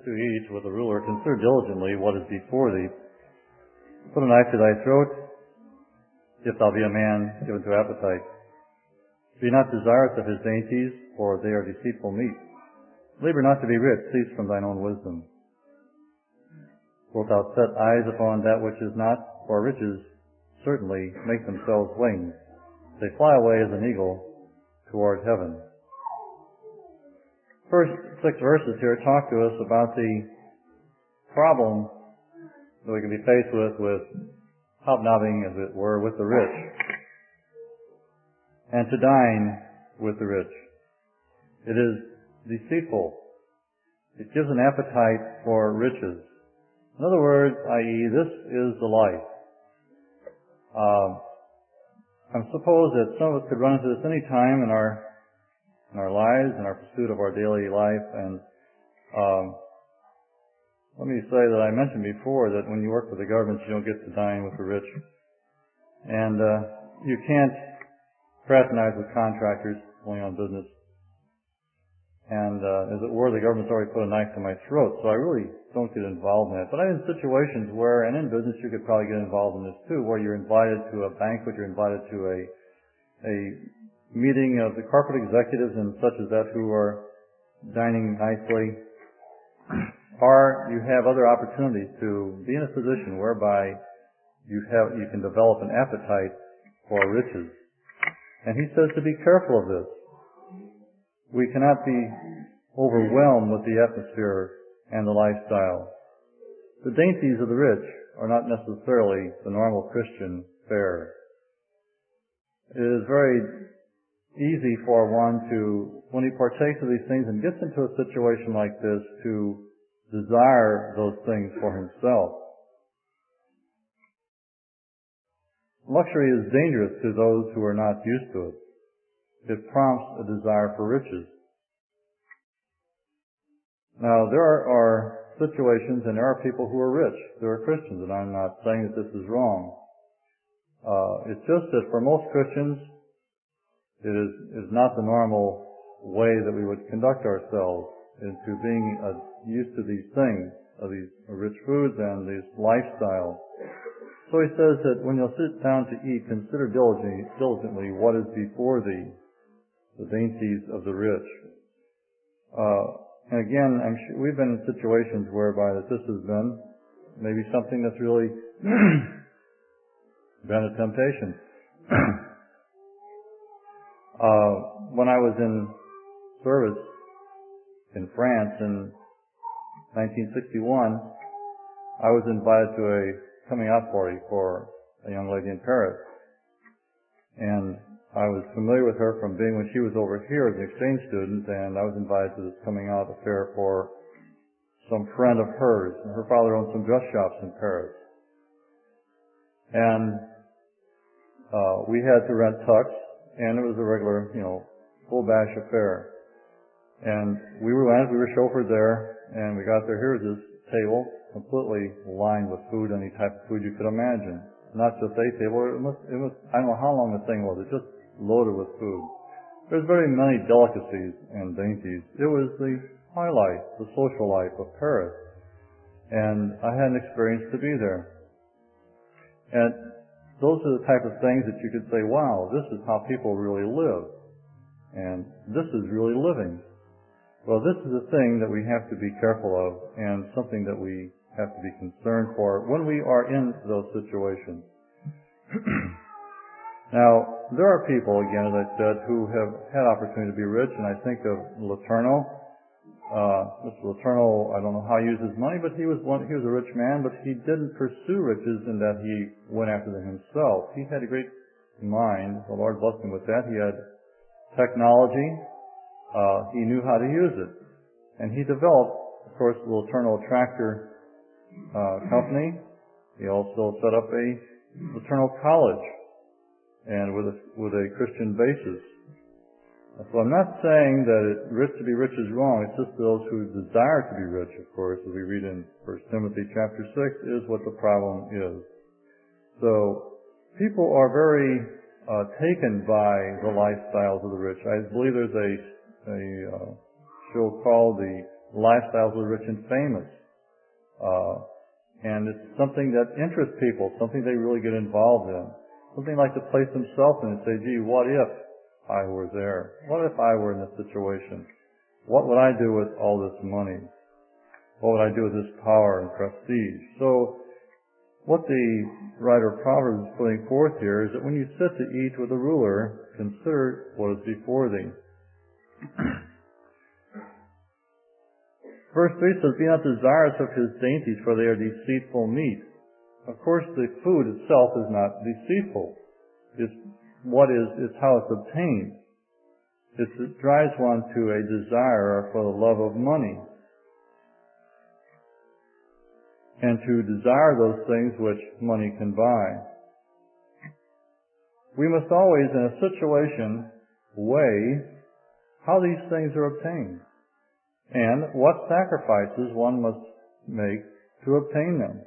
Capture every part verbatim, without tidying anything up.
to eat with a ruler, consider diligently what is before thee. Put a knife to thy throat, if thou be a man given to appetite. Be not desirous of his dainties, for they are deceitful meat. Labor not to be rich, cease from thine own wisdom. Wilt thou set eyes upon that which is not? For riches certainly make themselves wings. They fly away as an eagle toward heaven. First six verses here talk to us about the problem that we can be faced with, with hobnobbing, as it were, with the rich, and to dine with the rich. It is deceitful. It gives an appetite for riches. In other words, that is, this is the life. Uh, I suppose that some of us could run into this any time in our in our lives, in our pursuit of our daily life. And um, let me say that I mentioned before that when you work for the government, you don't get to dine with the rich, and uh, you can't fraternize with contractors going on business. And uh, as it were, the government's already put a knife to my throat, so I really don't get involved in it. But I'm in situations where, and in business you could probably get involved in this too, where you're invited to a banquet, you're invited to a a meeting of the corporate executives and such as that who are dining nicely, or you have other opportunities to be in a position whereby you have you can develop an appetite for riches. And he says to be careful of this. We cannot be overwhelmed with the atmosphere and the lifestyle. The dainties of the rich are not necessarily the normal Christian fare. It is very easy for one to, when he partakes of these things and gets into a situation like this, to desire those things for himself. Luxury is dangerous to those who are not used to it. It prompts a desire for riches. Now, there are, are situations and there are people who are rich. There are Christians, and I'm not saying that this is wrong. Uh, it's just that for most Christians, it is, is not the normal way that we would conduct ourselves into being uh, used to these things, of these rich foods and this lifestyle. So he says that when you'll sit down to eat, consider diligently, diligently what is before thee, the dainties of the rich. Uh, and again, I'm sure we've been in situations whereby that this has been maybe something that's really been a temptation. uh, when I was in service in France in nineteen sixty-one, I was invited to a coming out party for a young lady in Paris. And I was familiar with her from being when she was over here as an exchange student, and I was invited to this coming out affair for some friend of hers. And her father owned some dress shops in Paris. And uh, we had to rent tux, and it was a regular, you know, full bash affair. And we were went, we were chauffeured there, and we got there. Here's this table, completely lined with food, any type of food you could imagine. Not just a table. It must, it was, I don't know how long the thing was. It just loaded with food. There's very many delicacies and dainties. It was the highlight, the social life of Paris. And I had an experience to be there. And those are the type of things that you could say, wow, this is how people really live. And this is really living. Well, this is a thing that we have to be careful of and something that we have to be concerned for when we are in those situations. Now, there are people, again, as I said, who have had opportunity to be rich, and I think of Letourneau. Uh, Mister Letourneau, I don't know how he used his money, but he was one, he was a rich man, but he didn't pursue riches in that he went after them himself. He had a great mind. The Lord blessed him with that. He had technology. Uh, he knew how to use it. And he developed, of course, the Letourneau tractor uh, company. He also set up a Letourneau college, and with a, with a Christian basis. So I'm not saying that it, rich to be rich is wrong. It's just those who desire to be rich, of course, as we read in First Timothy chapter six, is what the problem is. So people are very uh, taken by the lifestyles of the rich. I believe there's a, a uh, show called The lifestyles of the rich and famous. Uh, and it's something that interests people, something they really get involved in. Something like to place themselves in and say, gee, what if I were there? What if I were in this situation? What would I do with all this money? What would I do with this power and prestige? So, what the writer of Proverbs is putting forth here is that when you sit to eat with a ruler, consider what is before thee. Verse three says, be not desirous of his dainties, for they are deceitful meat. Of course, the food itself is not deceitful. It's what is, it's how it's obtained. It's, it drives one to a desire for the love of money. And to desire those things which money can buy. We must always, in a situation, weigh how these things are obtained and what sacrifices one must make to obtain them.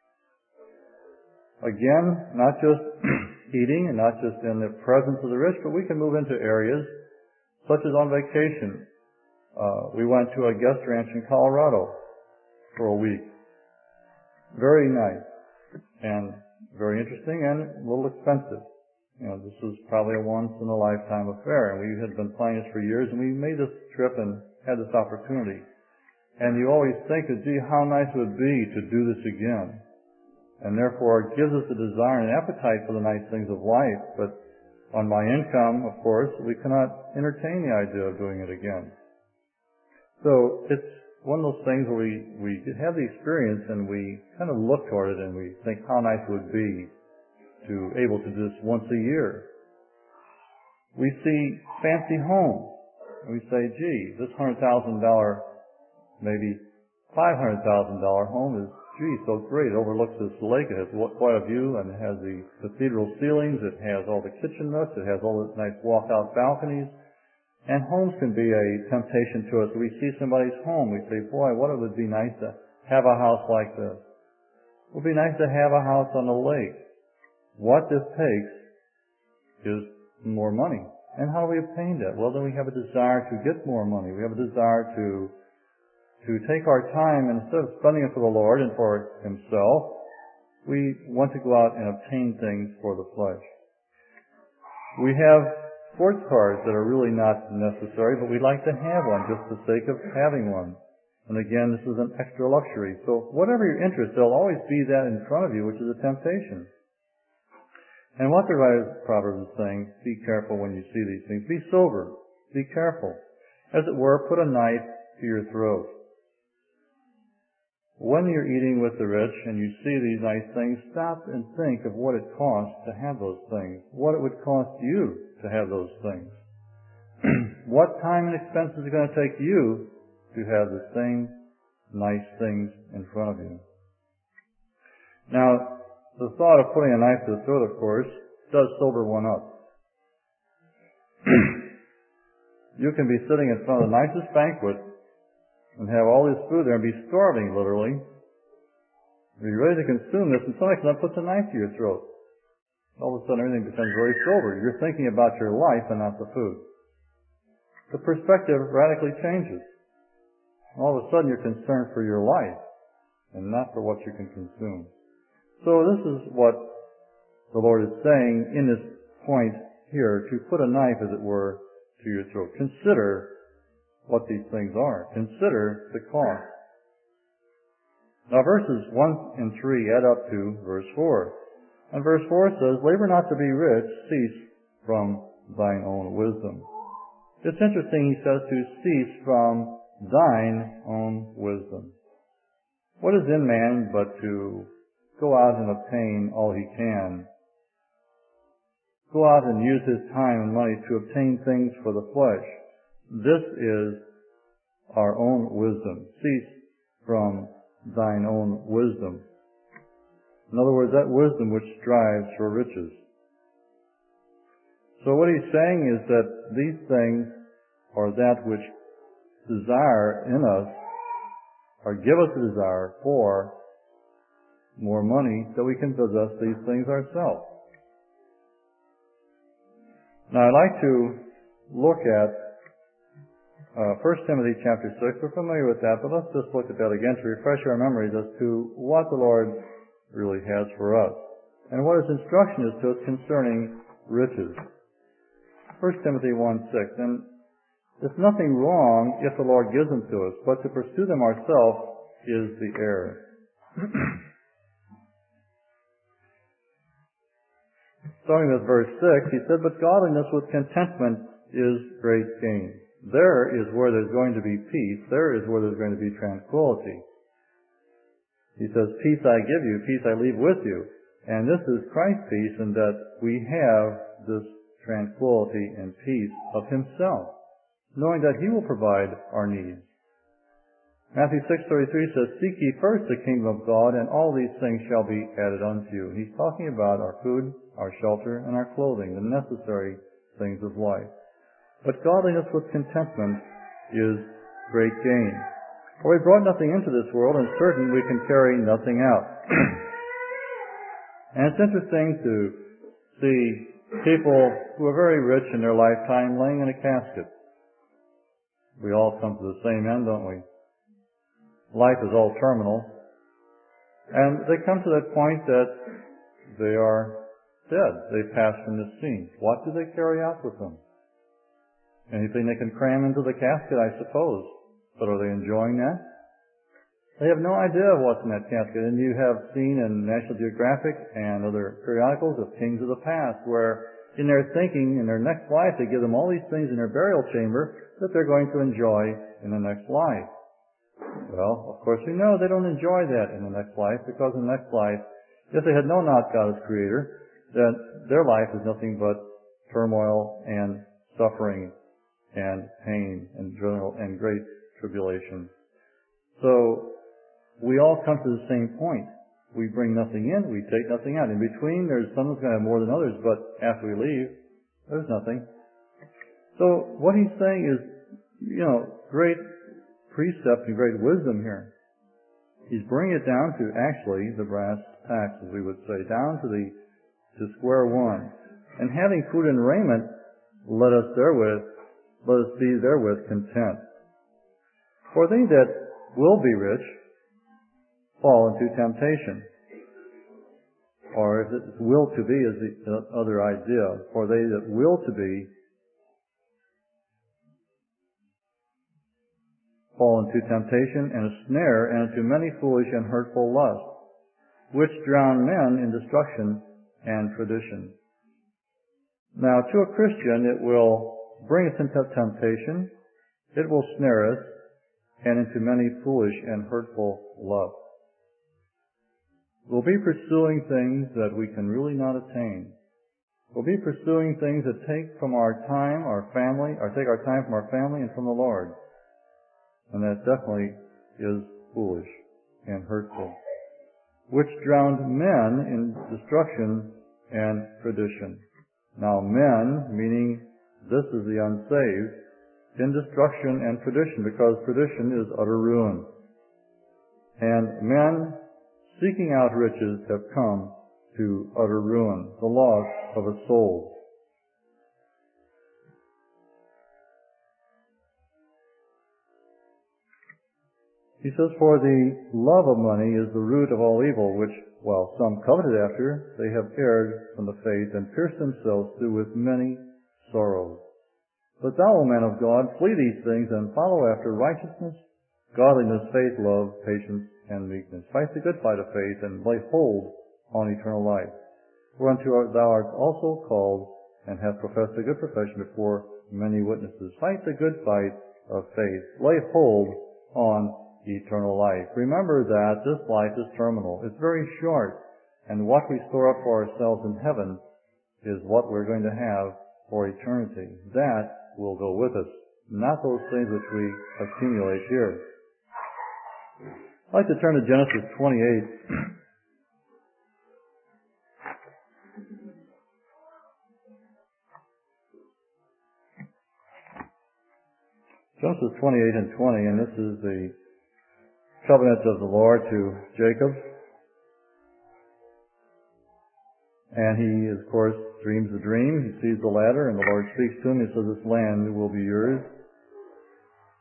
Again, not just eating and not just in the presence of the rich, but we can move into areas such as on vacation. Uh, we went to a guest ranch in Colorado for a week. Very nice and very interesting and a little expensive. You know, this was probably a once-in-a-lifetime affair, and we had been planning this for years, and we made this trip and had this opportunity. And you always think that, gee, how nice it would be to do this again. And therefore, it gives us a desire and an appetite for the nice things of life. But on my income, of course, we cannot entertain the idea of doing it again. So it's one of those things where we, we have the experience and we kind of look toward it and we think how nice it would be to able to do this once a year. We see fancy homes and we say, gee, this one hundred thousand dollars, maybe five hundred thousand dollars home is, gee, so great. It overlooks this lake. It has quite a view and it has the cathedral ceilings. It has all the kitchen nooks. It has all the nice walkout balconies. And homes can be a temptation to us. We see somebody's home. We say, boy, what it would be nice to have a house like this. It would be nice to have a house on the lake. What this takes is more money. And how do we obtain that? Well, then we have a desire to get more money. We have a desire to to take our time, and instead of spending it for the Lord and for Himself, we want to go out and obtain things for the flesh. We have sports cars that are really not necessary, but we'd like to have one just for the sake of having one. And again, this is an extra luxury. So whatever your interest, there'll always be that in front of you, which is a temptation. And what the writer of Proverbs is saying, be careful when you see these things. Be sober. Be careful. As it were, put a knife to your throat. When you're eating with the rich and you see these nice things, stop and think of what it costs to have those things. What it would cost you to have those things. What time and expense is it going to take you to have the same nice things in front of you? Now, the thought of putting a knife to the throat, of course, does sober one up. You can be sitting in front of the nicest banquet and have all this food there and be starving, literally. You're ready to consume this, and somebody comes up and puts a knife to your throat. All of a sudden, everything becomes very sober. You're thinking about your life and not the food. The perspective radically changes. All of a sudden, you're concerned for your life and not for what you can consume. So this is what the Lord is saying in this point here, to put a knife, as it were, to your throat. Consider what these things are. Consider the cost. Now verses one and three add up to verse four. And verse four says, labor not to be rich, cease from thine own wisdom. It's interesting, he says, to cease from thine own wisdom. What is in man but to go out and obtain all he can? Go out and use his time and money to obtain things for the flesh. This is our own wisdom. Cease from thine own wisdom. In other words, that wisdom which strives for riches. So what he's saying is that these things are that which desire in us, or give us a desire for more money, so we can possess these things ourselves. Now I'd like to look at uh, First Timothy chapter six. We're familiar with that, but let's just look at that again to refresh our memories as to what the Lord really has for us and what His instruction is to us concerning riches. First Timothy one six. And there's nothing wrong if the Lord gives them to us, but to pursue them ourselves is the error. Starting with verse six, he said, "But godliness with contentment is great gain." There is where there's going to be peace. There is where there's going to be tranquility. He says, "Peace I give you, peace I leave with you." And this is Christ's peace in that we have this tranquility and peace of Himself, knowing that He will provide our needs. Matthew six thirty-three says, "Seek ye first the kingdom of God, and all these things shall be added unto you." He's talking about our food, our shelter, and our clothing, the necessary things of life. But godliness with contentment is great gain. For we brought nothing into this world, and certain we can carry nothing out. And it's interesting to see people who are very rich in their lifetime laying in a casket. We all come to the same end, don't we? Life is all terminal. And they come to that point that they are dead. They pass from this scene. What do they carry out with them? Anything they can cram into the casket, I suppose. But are they enjoying that? They have no idea of what's in that casket. And you have seen in National Geographic and other periodicals of kings of the past where in their thinking, in their next life, they give them all these things in their burial chamber that they're going to enjoy in the next life. Well, of course we know they don't enjoy that in the next life, because in the next life, if they had known not God as Creator, then their life is nothing but turmoil and suffering and pain and general and great tribulation. So we all come to the same point. We bring nothing in, we take nothing out. In between, there's someone's going to have more than others, but after we leave, there's nothing. So what he's saying is, you know, great precept and great wisdom here. He's bringing it down to actually the brass tacks, as we would say, down to the to square one. And having food and raiment, let us therewith, let us be therewith content. For they that will be rich fall into temptation. Or if it's will to be is the other idea. For they that will to be fall into temptation and a snare, and into many foolish and hurtful lusts, which drown men in destruction and perdition. Now, to a Christian, it will bring us into temptation, it will snare us, and into many foolish and hurtful lusts. We'll be pursuing things that we can really not attain. We'll be pursuing things that take from our time, our family, or take our time from our family and from the Lord. And that definitely is foolish and hurtful, which drowned men in destruction and perdition. Now men, meaning this is the unsaved, in destruction and perdition, because perdition is utter ruin. And men seeking out riches have come to utter ruin, the loss of a soul. He says, for the love of money is the root of all evil, which, while some coveted after, they have erred from the faith and pierced themselves through with many sorrows. But thou, O man of God, flee these things and follow after righteousness, godliness, faith, love, patience, and meekness. Fight the good fight of faith and lay hold on eternal life. Whereunto thou art also called and hast professed a good profession before many witnesses. Fight the good fight of faith. Lay hold on eternal life. Remember that this life is terminal. It's very short. And what we store up for ourselves in heaven is what we're going to have for eternity. That will go with us, not those things which we accumulate here. I'd like to turn to Genesis twenty-eight. Genesis twenty-eight and twenty, and this is the covenant of the Lord to Jacob. And he, of course, dreams the dream. He sees the ladder, and the Lord speaks to him. He says, this land will be yours.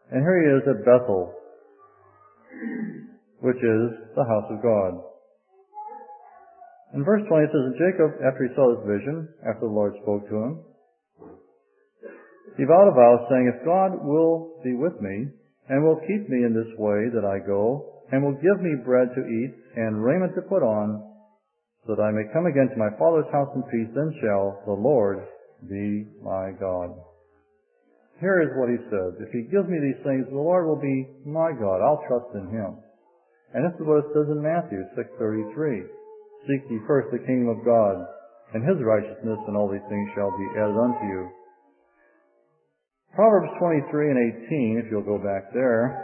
And here he is at Bethel, which is the house of God. In verse twenty it says, and Jacob, after he saw this vision, after the Lord spoke to him, he vowed a vow, saying, if God will be with me, and will keep me in this way that I go, and will give me bread to eat, and raiment to put on, so that I may come again to my father's house in peace, then shall the Lord be my God. Here is what he said. If he gives me these things, the Lord will be my God. I'll trust in him. And this is what it says in Matthew six thirty-three. Seek ye first the kingdom of God, and his righteousness, and all these things shall be added unto you. Proverbs twenty-three and eighteen, if you'll go back there.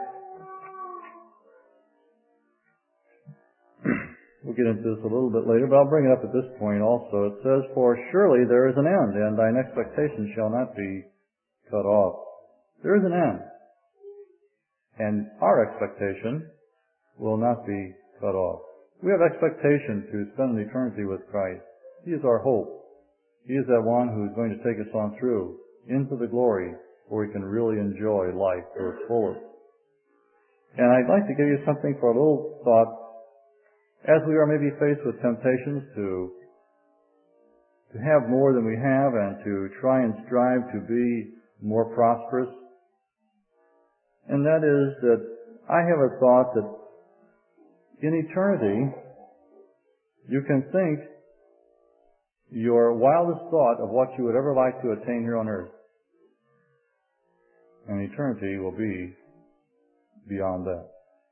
We'll get into this a little bit later, but I'll bring it up at this point also. It says, for surely there is an end, and thine expectation shall not be cut off. There is an end. And our expectation will not be cut off. We have expectation to spend an eternity with Christ. He is our hope. He is that one who is going to take us on through into the glory where we can really enjoy life to its fullest. And I'd like to give you something for a little thought as we are maybe faced with temptations to to have more than we have and to try and strive to be more prosperous. And that is that I have a thought that in eternity you can think your wildest thought of what you would ever like to attain here on earth. And eternity will be beyond that.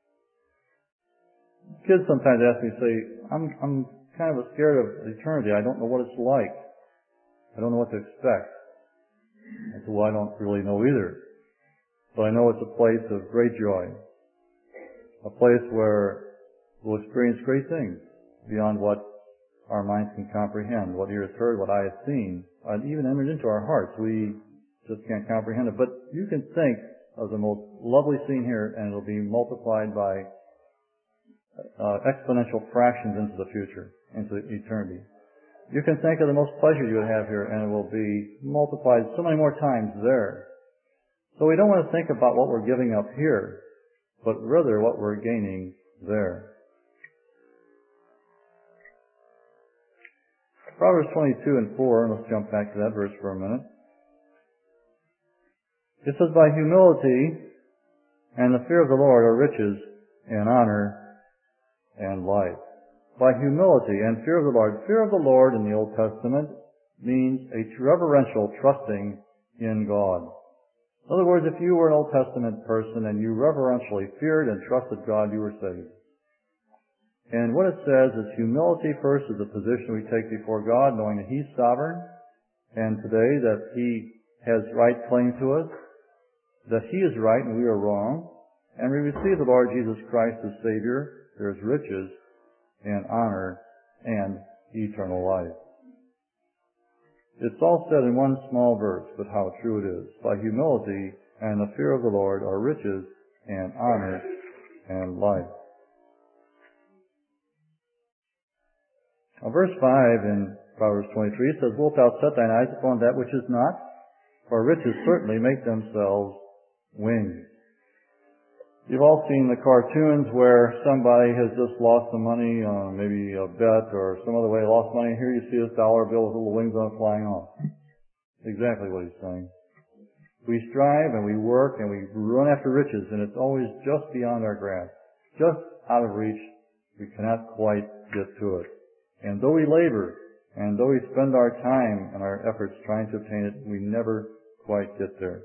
Kids sometimes ask me, say, I'm, I'm kind of scared of eternity. I don't know what it's like. I don't know what to expect. I said, well, I don't really know either. But I know it's a place of great joy. A place where we'll experience great things beyond what our minds can comprehend, what ears heard, what eye has seen, and even entered into our hearts. We just can't comprehend it. But you can think of the most lovely scene here, and it'll be multiplied by Uh, exponential fractions into the future, into eternity. You can think of the most pleasure you would have here, and it will be multiplied so many more times there. So we don't want to think about what we're giving up here, but rather what we're gaining there. Proverbs twenty-two and four, let's jump back to that verse for a minute. It says, by humility and the fear of the Lord are riches and honor and life. By humility and fear of the Lord. Fear of the Lord in the Old Testament means a reverential trusting in God. In other words, if you were an Old Testament person and you reverentially feared and trusted God, you were saved. And what it says is humility first is a position we take before God, knowing that He's sovereign, and today that He has right claim to us, that He is right and we are wrong, and we receive the Lord Jesus Christ as Savior. There's riches and honor and eternal life. It's all said in one small verse, but how true it is. By humility and the fear of the Lord are riches and honor and life. Now, verse five in Proverbs twenty-three says, wilt thou set thine eyes upon that which is not? For riches certainly make themselves wings. You've all seen the cartoons where somebody has just lost some money on maybe a bet or some other way, lost money. Here you see this dollar bill with little wings on it flying off. Exactly what he's saying. We strive and we work and we run after riches, and it's always just beyond our grasp. Just out of reach. We cannot quite get to it. And though we labor, and though we spend our time and our efforts trying to obtain it, we never quite get there.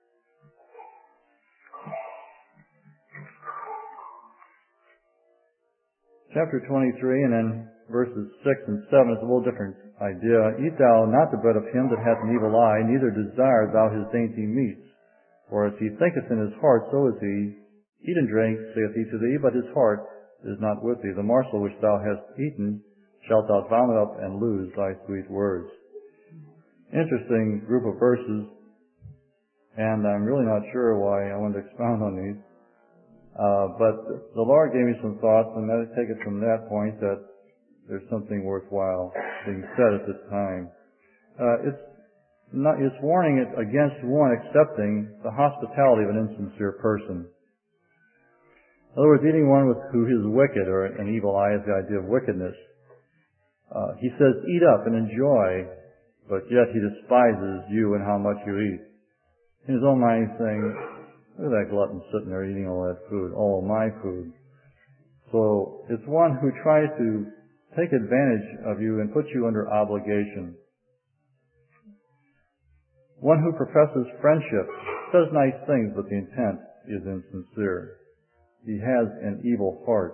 Chapter twenty-three, and then verses six and seven is a little different idea. Eat thou not the bread of him that hath an evil eye, neither desire thou his dainty meats. For as he thinketh in his heart, so is he. Eat and drink, saith he to thee, but his heart is not with thee. The morsel which thou hast eaten shalt thou vomit up and lose thy sweet words. Interesting group of verses, and I'm really not sure why I want to expound on these. Uh, but the Lord gave me some thoughts, and I take it from that point that there's something worthwhile being said at this time. Uh, it's not, it's warning it against one accepting the hospitality of an insincere person. In other words, eating one with who is wicked, or an evil eye is the idea of wickedness. Uh, he says, eat up and enjoy, but yet he despises you and how much you eat. In his own mind he's saying, look at that glutton sitting there eating all that food, all my food. So it's one who tries to take advantage of you and put you under obligation. One who professes friendship, says nice things, but the intent is insincere. He has an evil heart.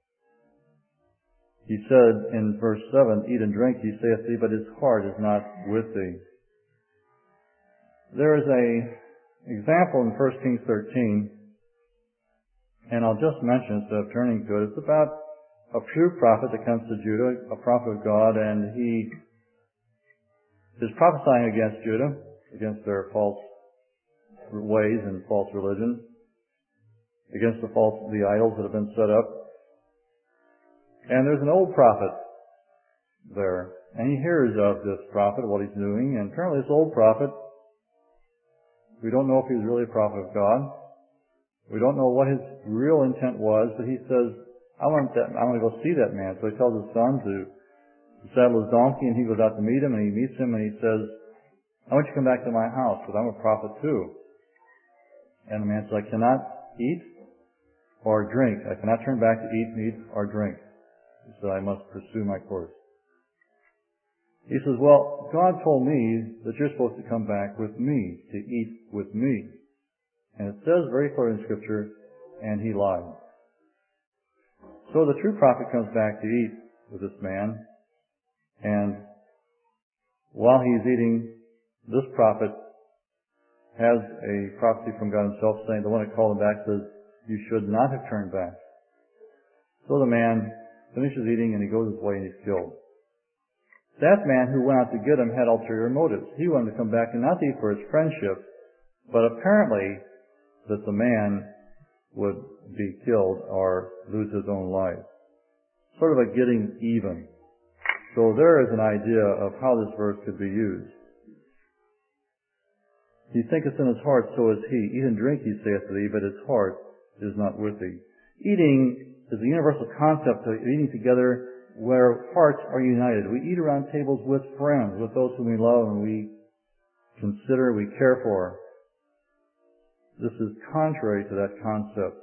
He said in verse seven, eat and drink, he saith thee, but his heart is not with thee. There is a example in First Kings thirteen, and I'll just mention instead of turning to it. It's about a true prophet that comes to Judah, a prophet of God, and he is prophesying against Judah, against their false ways and false religion, against the false, the idols that have been set up. And there's an old prophet there, and he hears of this prophet, what he's doing, and apparently this old prophet, we don't know if he was really a prophet of God. We don't know what his real intent was, but he says, I want that, I want to go see that man. So he tells his son to saddle his donkey, and he goes out to meet him, and he meets him, and he says, I want you to come back to my house, because I'm a prophet too. And the man says, I cannot eat or drink. I cannot turn back to eat meat or drink. He said, I must pursue my course. He says, well, God told me that you're supposed to come back with me, to eat with me. And it says very clearly in Scripture, and he lied. So the true prophet comes back to eat with this man, and while he's eating, this prophet has a prophecy from God himself saying, the one that called him back says, you should not have turned back. So the man finishes eating and he goes his way and he's killed. That man who went out to get him had ulterior motives. He wanted to come back and not eat for his friendship, but apparently that the man would be killed or lose his own life. Sort of a getting even. So there is an idea of how this verse could be used. He thinketh in his heart, so is he. Eat and drink, he saith to thee, but his heart is not with thee. Eating is a universal concept of eating together where hearts are united. We eat around tables with friends, with those whom we love and we consider, we care for. This is contrary to that concept.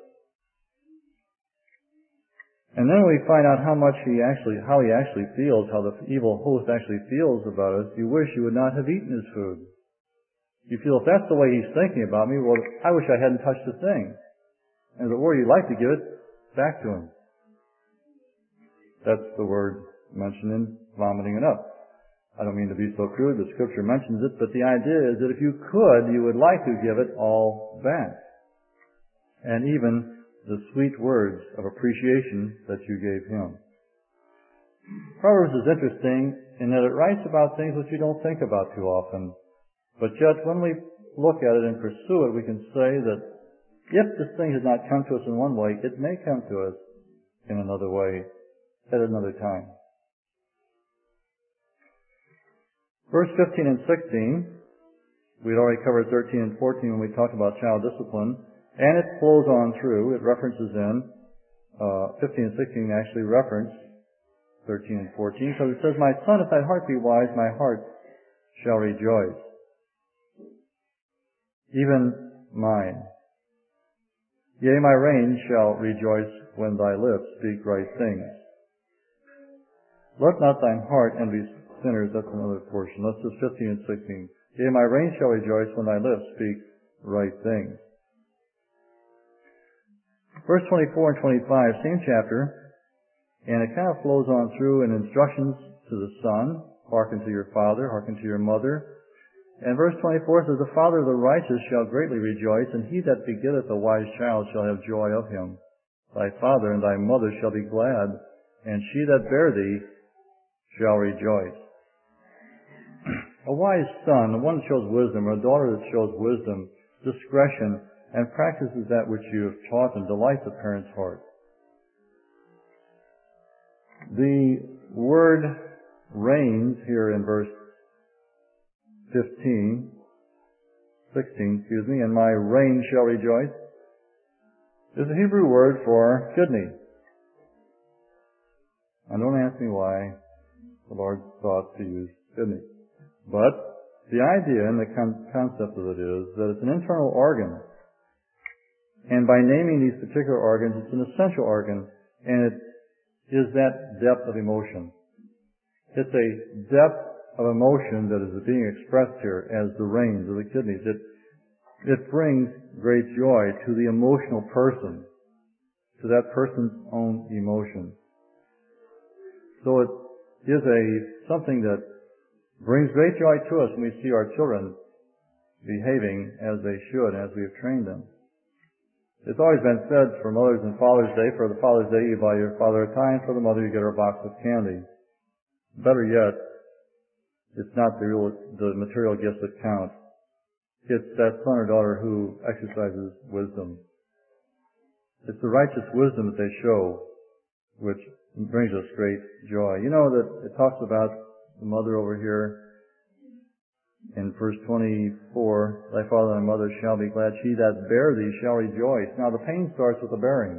And then we find out how much he actually, how he actually feels, how the evil host actually feels about us. You wish you would not have eaten his food. You feel, if that's the way he's thinking about me, well, I wish I hadn't touched the thing. And if it were, you'd like to give it back to him. That's the word mentioned in vomiting it up. I don't mean to be so crude, but Scripture mentions it, but the idea is that if you could, you would like to give it all back. And even the sweet words of appreciation that you gave him. Proverbs is interesting in that it writes about things which you don't think about too often. But yet, when we look at it and pursue it, we can say that if this thing has not come to us in one way, it may come to us in another way at another time. Verse fifteen and sixteen, we'd already covered thirteen and fourteen when we talked about child discipline, and it flows on through. It references in, uh, fifteen and sixteen actually reference thirteen and fourteen, because it says, my son, if thy heart be wise, my heart shall rejoice. Even mine. Yea, my reins shall rejoice when thy lips speak right things. Let not thine heart envy sinners. That's another portion. Let's just fifteen and sixteen. Yea, my reins shall rejoice when thy lips speak right things. Verse twenty-four and twenty-five, same chapter, and it kind of flows on through in instructions to the son. Hearken to your father, hearken to your mother. And verse twenty-four says, the father of the righteous shall greatly rejoice, and he that begetteth a wise child shall have joy of him. Thy father and thy mother shall be glad, and she that bare thee shall rejoice. A wise son, the one that shows wisdom, or a daughter that shows wisdom, discretion, and practices that which you have taught them, delights the parent's heart. The word reigns here in verse fifteen, sixteen, excuse me, and my reign shall rejoice, is a Hebrew word for kidney. And don't ask me why the Lord thought to use kidney. But the idea and the con- concept of it is that it's an internal organ. And by naming these particular organs, it's an essential organ, and it is that depth of emotion. It's a depth of emotion that is being expressed here as the reins of the kidneys. It, it brings great joy to the emotional person, to that person's own emotion. So it is a something that brings great joy to us when we see our children behaving as they should, as we have trained them. It's always been said for Mother's and Father's Day, for the Father's Day you buy your father a tie, and for the mother you get her a box of candy. Better yet, it's not the real, the material gifts that count. It's that son or daughter who exercises wisdom. It's the righteous wisdom that they show, which brings us great joy. You know that it talks about the mother over here in verse twenty-four, thy father and thy mother shall be glad. She that bare thee shall rejoice. Now the pain starts with the bearing.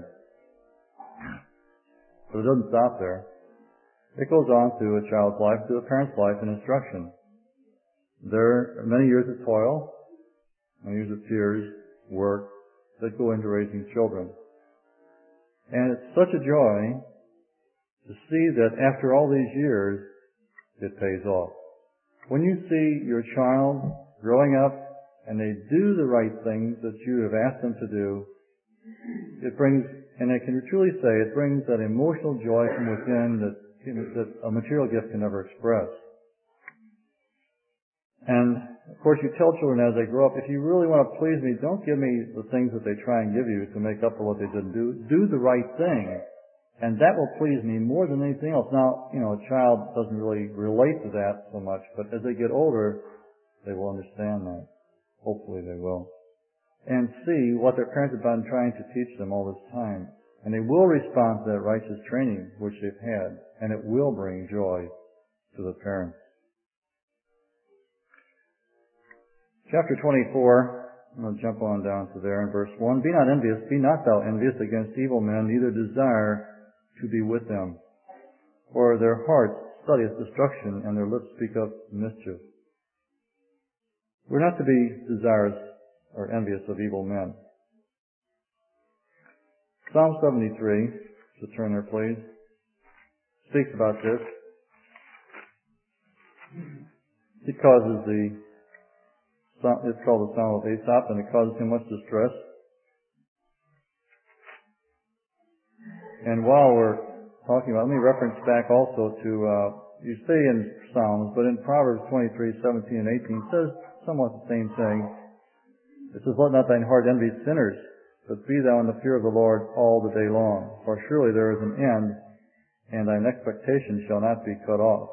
But it doesn't stop there. It goes on to a child's life, to a parent's life and instruction. There are many years of toil, many years of tears, work, that go into raising children. And it's such a joy to see that after all these years, it pays off. When you see your child growing up and they do the right things that you have asked them to do, it brings, and I can truly say, it brings that emotional joy from within that, you know, that a material gift can never express. And, of course, you tell children as they grow up, if you really want to please me, don't give me the things that they try and give you to make up for what they didn't do. Do the right thing. And that will please me more than anything else. Now, you know, a child doesn't really relate to that so much, but as they get older, they will understand that. Hopefully they will. And see what their parents have been trying to teach them all this time. And they will respond to that righteous training which they've had, and it will bring joy to the parents. Chapter twenty-four, I'm going to jump on down to there in verse one. Be not envious, be not thou envious against evil men, neither desire to be with them. For their hearts studieth destruction, and their lips speak of mischief. We're not to be desirous or envious of evil men. Psalm seventy-three, so turn there please, speaks about this. It causes the, it's called the Psalm of Asaph, and it causes him much distress. And while we're talking about, let me reference back also to, uh, you say in Psalms, but in Proverbs twenty-three, seventeen and eighteen, it says somewhat the same thing. It says, let not thine heart envy sinners, but be thou in the fear of the Lord all the day long. For surely there is an end, and thine expectation shall not be cut off.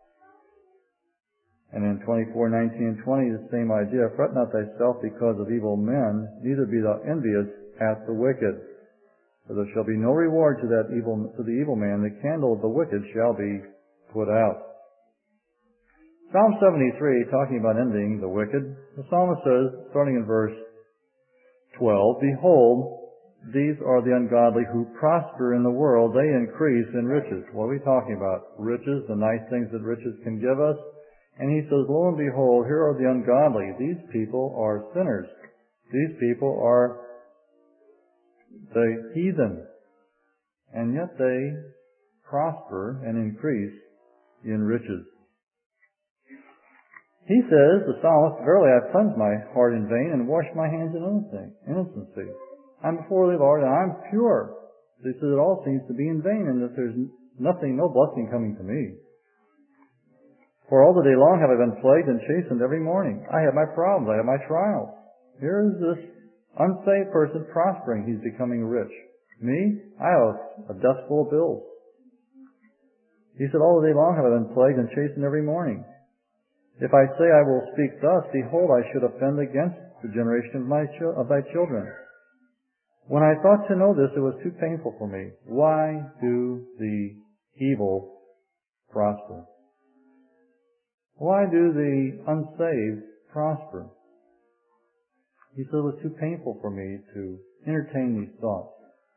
And in twenty-four, nineteen and twenty, the same idea. Fret not thyself because of evil men, neither be thou envious at the wicked. For there shall be no reward to that evil, to the evil man. The candle of the wicked shall be put out. Psalm seventy-three, talking about envying the wicked, the psalmist says, starting in verse twelve, behold, these are the ungodly who prosper in the world. They increase in riches. What are we talking about? Riches, the nice things that riches can give us. And he says, lo and behold, here are the ungodly. These people are sinners. These people are the heathen, and yet they prosper and increase in riches. He says, the psalmist, verily I cleanse my heart in vain and wash my hands in innocency. I'm before the Lord and I'm pure. So he says it all seems to be in vain and that there's nothing, no blessing coming to me. For all the day long have I been plagued and chastened every morning. I have my problems, I have my trials. Here is this unsaved person prospering, he's becoming rich. Me, I have a dust full of bills. He said, all the day long have I been plagued and chastened every morning. If I say I will speak thus, behold, I should offend against the generation of my ch- of thy children. When I thought to know this, it was too painful for me. Why do the evil prosper? Why do the unsaved prosper? He said it was too painful for me to entertain these thoughts.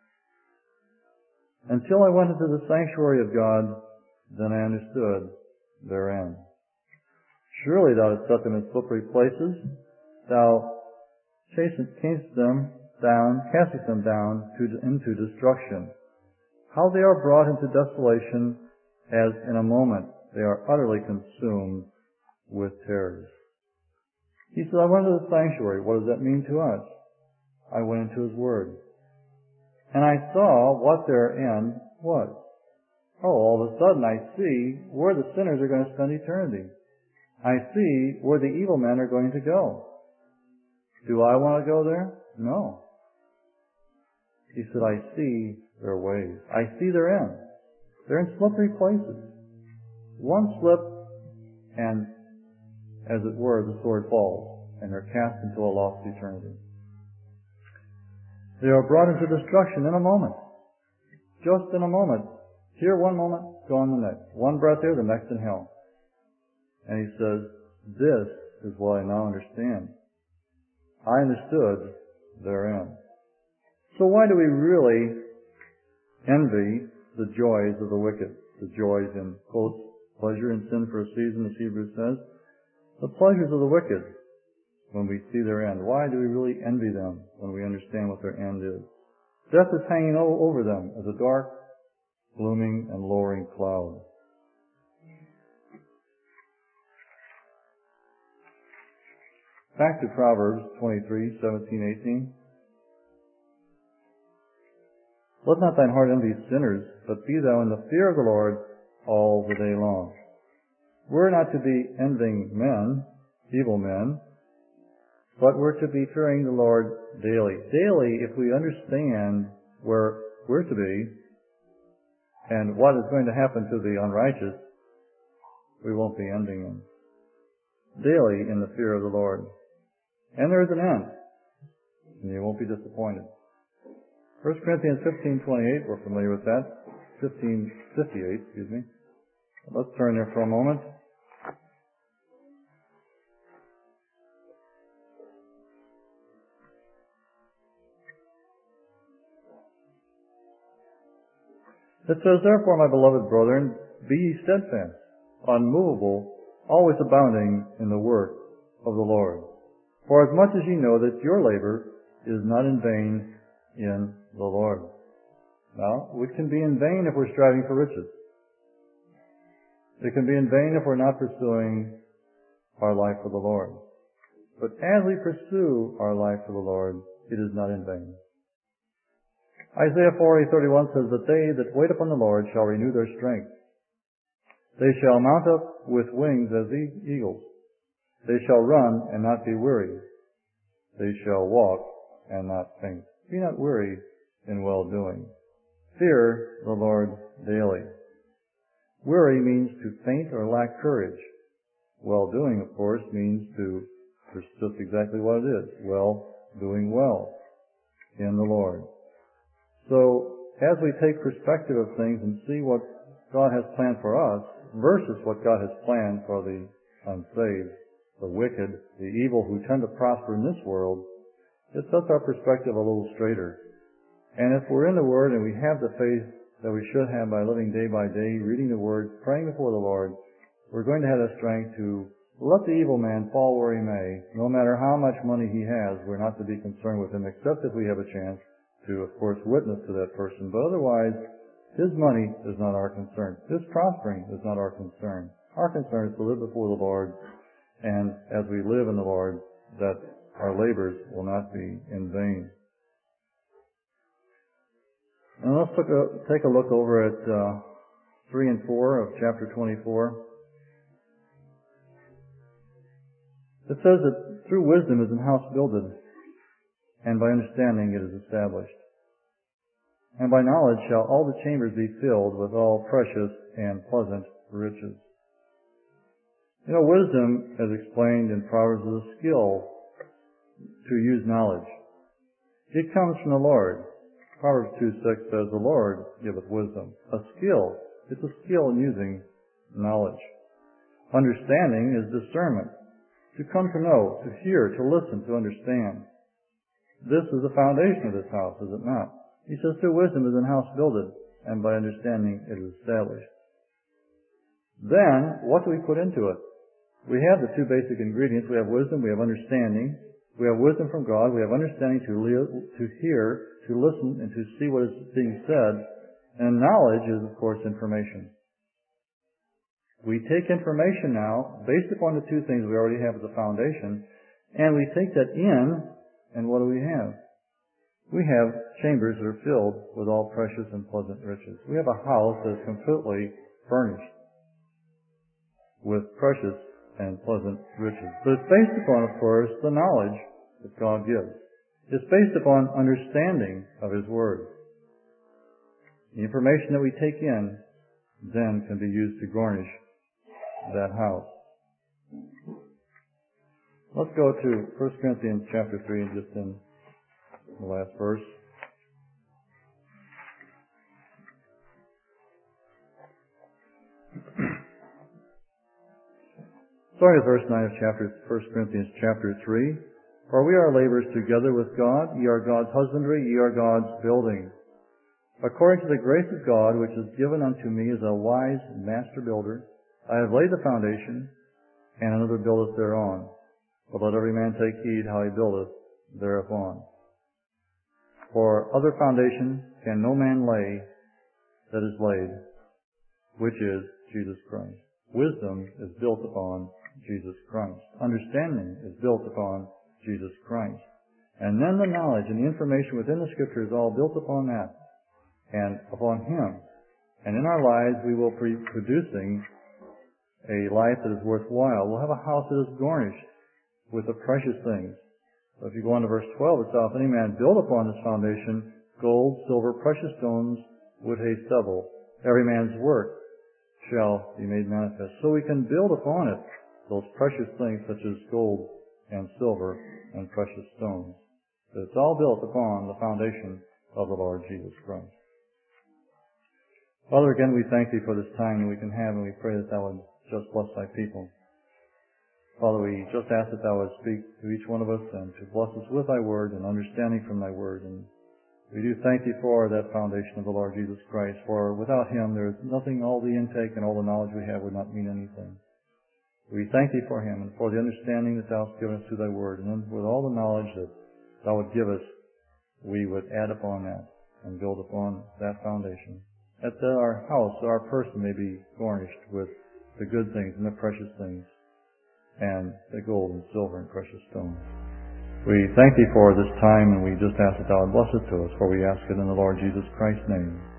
Until I went into the sanctuary of God, then I understood their end. Surely thou didst set them in slippery places. Thou chasest them down, castest them down to, into destruction. How they are brought into desolation, as in a moment they are utterly consumed with terrors. He said, I went to the sanctuary. What does that mean to us? I went into His Word. And I saw what their end was. Oh, all of a sudden I see where the sinners are going to spend eternity. I see where the evil men are going to go. Do I want to go there? No. He said, I see their ways. I see their end. They're in slippery places. One slip, and as it were, the sword falls, and they're cast into a lost eternity. They are brought into destruction in a moment. Just in a moment. Here one moment, gone the next. One breath here, the next in hell. And he says, this is what I now understand. I understood their end. So why do we really envy the joys of the wicked? The joys in, quotes, pleasure and sin for a season, as Hebrews says. The pleasures of the wicked when we see their end. Why do we really envy them when we understand what their end is? Death is hanging over them as a dark, glooming, and lowering cloud. Back to Proverbs twenty-three, seventeen, eighteen. Let not thine heart envy sinners, but be thou in the fear of the Lord all the day long. We're not to be envying men, evil men, but we're to be fearing the Lord daily. Daily, if we understand where we're to be and what is going to happen to the unrighteous, we won't be envying them. Daily in the fear of the Lord. And there is an end, and you won't be disappointed. First Corinthians fifteen twenty-eight, we're familiar with that. fifteen fifty-eight, excuse me. Let's turn there for a moment. It says, therefore, my beloved brethren, be ye steadfast, unmovable, always abounding in the work of the Lord. For as much as ye know that your labor is not in vain in the Lord. Now, it can be in vain if we're striving for riches. It can be in vain if we're not pursuing our life for the Lord. But as we pursue our life for the Lord, it is not in vain. Isaiah forty thirty-one says, that they that wait upon the Lord shall renew their strength. They shall mount up with wings as eagles. They shall run and not be weary. They shall walk and not faint. Be not weary in well-doing. Fear the Lord daily. Weary means to faint or lack courage. Well-doing, of course, means to, it's just exactly what it is. Well, doing well in the Lord. So, as we take perspective of things and see what God has planned for us versus what God has planned for the unsaved, the wicked, the evil who tend to prosper in this world, it sets our perspective a little straighter. And if we're in the Word and we have the faith that we should have by living day by day, reading the Word, praying before the Lord, we're going to have the strength to let the evil man fall where he may. No matter how much money he has, we're not to be concerned with him, except if we have a chance to, of course, witness to that person. But otherwise, his money is not our concern. His prospering is not our concern. Our concern is to live before the Lord, and as we live in the Lord, that our labors will not be in vain. And let's look a, take a look over at uh, three and four of chapter twenty-four. It says that through wisdom is an house builded, and by understanding it is established. And by knowledge shall all the chambers be filled with all precious and pleasant riches. You know, wisdom, as explained in Proverbs, is a skill to use knowledge. It comes from the Lord. Proverbs two six says, the Lord giveth wisdom. A skill. It's a skill in using knowledge. Understanding is discernment. To come to know, to hear, to listen, to understand. This is the foundation of this house, is it not? He says, through wisdom is an house builded, and by understanding it is established. Then, what do we put into it? We have the two basic ingredients. We have wisdom, we have understanding. We have wisdom from God, we have understanding to, li- to hear, to listen, and to see what is being said. And knowledge is, of course, information. We take information now, based upon the two things we already have as a foundation, and we take that in, and what do we have? We have chambers that are filled with all precious and pleasant riches. We have a house that is completely furnished with precious and pleasant riches. But it's based upon, of course, the knowledge that God gives. It's based upon understanding of His Word. The information that we take in then can be used to garnish that house. Let's go to First Corinthians chapter three, just in the last verse. Starting at verse nine of chapter First Corinthians chapter three. For we are laborers together with God, ye are God's husbandry, ye are God's building. According to the grace of God, which is given unto me as a wise master builder, I have laid the foundation, and another buildeth thereon. But let every man take heed how he buildeth thereupon. For other foundation can no man lay that is laid, which is Jesus Christ. Wisdom is built upon Jesus Christ. Understanding is built upon Jesus Christ. And then the knowledge and the information within the Scripture is all built upon that and upon Him. And in our lives we will be producing a life that is worthwhile. We'll have a house that is garnished with the precious things. So if you go on to verse twelve, it's off, any man build upon this foundation gold, silver, precious stones, wood, hay, stubble. Every man's work shall be made manifest. So we can build upon it those precious things such as gold and silver and precious stones. But it's all built upon the foundation of the Lord Jesus Christ. Father, again, we thank Thee for this time that we can have, and we pray that Thou would just bless Thy people. Father, we just ask that Thou would speak to each one of us and to bless us with Thy Word and understanding from Thy Word. And we do thank Thee for that foundation of the Lord Jesus Christ, for without Him there is nothing, all the intake and all the knowledge we have would not mean anything. We thank Thee for Him and for the understanding that Thou hast given us through Thy Word. And then with all the knowledge that Thou would give us, we would add upon that and build upon that foundation. That our house, our person may be garnished with the good things and the precious things and the gold and silver and precious stones. We thank Thee for this time, and we just ask that Thou would bless it to us, for we ask it in the Lord Jesus Christ's name.